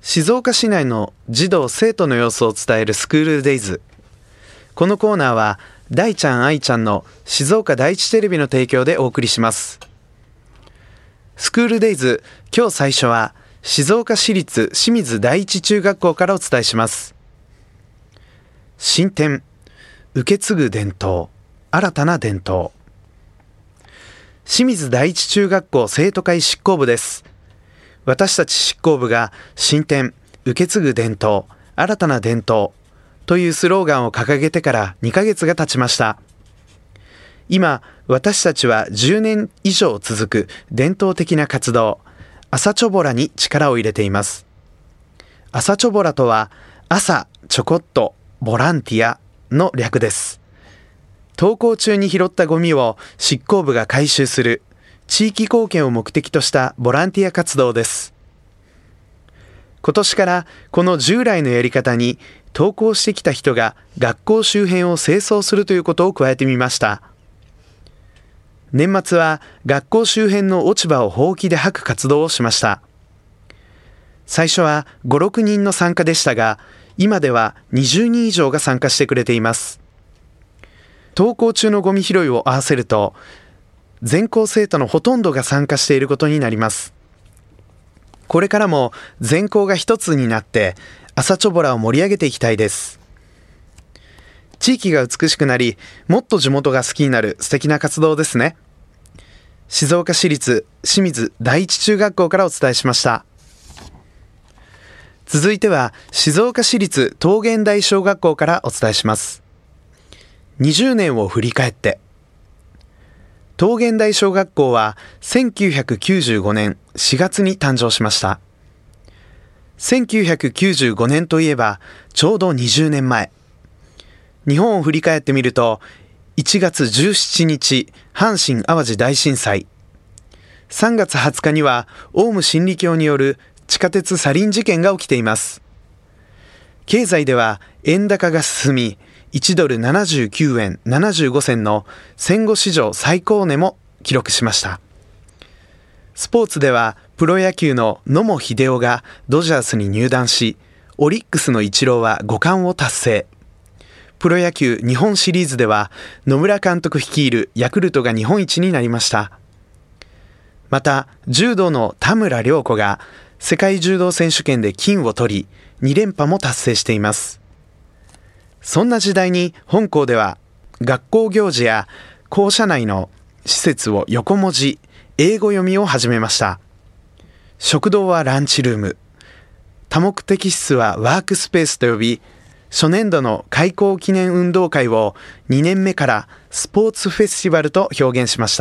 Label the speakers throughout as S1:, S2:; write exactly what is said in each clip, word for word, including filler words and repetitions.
S1: 静岡市内の児童生徒の様子を伝えるスクールデイズ。このコーナーは大ちゃん愛ちゃんの静岡第一テレビの提供でお送りします。スクールデイズ、今日最初は静岡市立清水第一中学校からお伝えします。新典、受け継ぐ伝統、新たな伝統。清水第一中学校生徒会執行部です。私たち執行部が新典、受け継ぐ伝統、新たな伝統というスローガンを掲げてからにかげつが経ちました。今、私たちはじゅうねん以上続く伝統的な活動、朝チョボラに力を入れています。朝チョボラとは、朝ちょこっとボランティアの略です。登校中に拾ったゴミを執行部が回収する、地域貢献を目的としたボランティア活動です。今年からこの従来のやり方に登校してきた人が学校周辺を清掃するということを加えてみました。年末は学校周辺の落ち葉をほうきで掃く活動をしました。最初はご、ろくにんの参加でしたが、今ではにじゅうにん以上が参加してくれています。登校中のゴミ拾いを合わせると、全校生徒のほとんどが参加していることになります。これからも全校が一つになって朝チョボラを盛り上げていきたいです。地域が美しくなり、もっと地元が好きになる素敵な活動ですね。静岡市立清水第一中学校からお伝えしました。続いては静岡市立桃源台小学校からお伝えします。にじゅうねんを振り返って。桃源台小学校はせんきゅうひゃくきゅうじゅうごねんしがつに誕生しました。せんきゅうひゃくきゅうじゅうごねんといえばちょうどにじゅうねんまえ。日本を振り返ってみると、いちがつじゅうしちにち阪神淡路大震災、さんがつはつかにはオウム真理教による地下鉄サリン事件が起きています。経済では円高が進み、いちドルななじゅうきゅうえんななじゅうごせんの戦後史上最高値も記録しました。スポーツではプロ野球の野茂英雄がドジャースに入団し、オリックスのイチローはごかんを達成。プロ野球日本シリーズでは野村監督率いるヤクルトが日本一になりました。また柔道の田村亮子が世界柔道選手権で金を取り、にれんぱも達成しています。そんな時代に本校では学校行事や校舎内の施設を横文字、英語読みを始めました。食堂はランチルーム、多目的室はワークスペースと呼び、初年度の開校記念運動会をにねんめからスポーツフェスティバルと表現しました。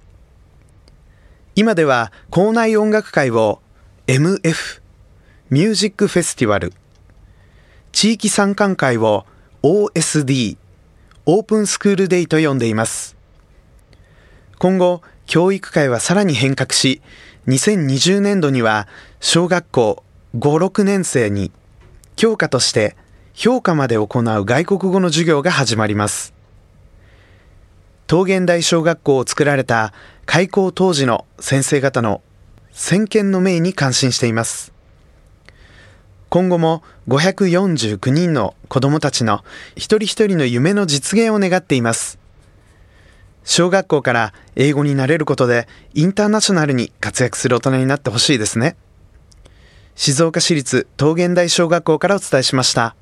S1: 今では校内音楽会を エムエフ ミュージックフェスティバル、地域参観会を オーエスディー オープンスクールデイと呼んでいます。今後教育界はさらに変革し、にせんにじゅうねんどには小学校ご、ろくねんせいに教科として評価まで行う外国語の授業が始まります。桃源台小学校を作られた開校当時の先生方の先見の明に感心しています。今後もごひゃくよんじゅうきゅうにんの子どもたちの一人一人の夢の実現を願っています。小学校から英語になれることでインターナショナルに活躍する大人になってほしいですね。静岡市立桃源台小学校からお伝えしました。